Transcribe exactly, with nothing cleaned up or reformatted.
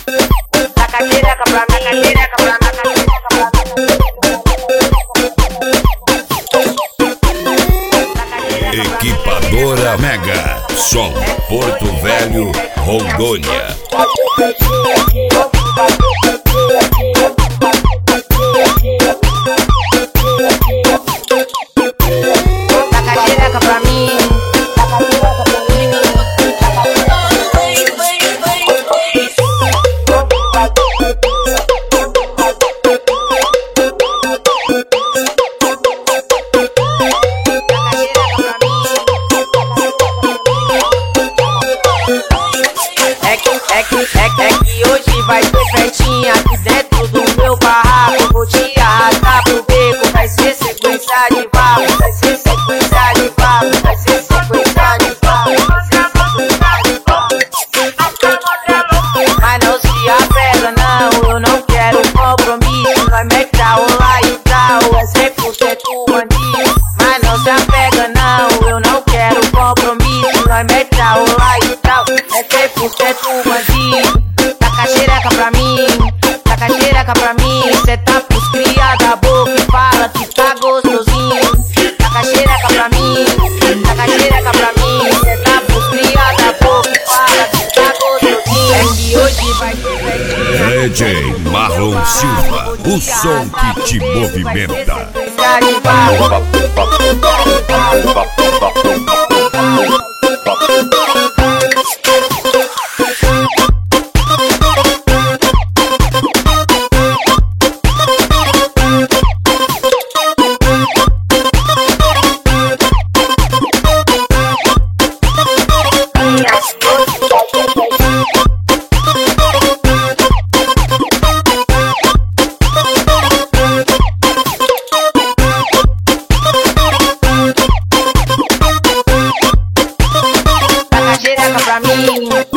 taca xereca pra mim, xereca pra mim, xereca pra mim. Equipadora Mega, som Porto Velho, Rondônia. Taca xereca pra mim. É que, é que, é que, é que hoje vai ter festinha aqui dentro do meu barraco. Vou te arrastar pro beco, vai ser sequência de barro, vai ser sequência de barro, vai ser sequência de barro. Mas não se apega não, eu não quero compromisso. Nós mete a rolar e tal, é cem por cento bandido. Mas não se apega não, eu não quero compromisso. Nós mete a rolar e tal, é cem por cento bandido. Taca xereca pra mim, taca xereca pra mim. Cê tá pros cria da boca e fala que tá gostosinho. Taca xereca pra mim, taca xereca pra mim. Cê tá pros cria da boca e fala que tá gostosinho. É que hoje vai ter festinha. D J Marlon Silva, o som que te movimenta. Taca xereca pra mim.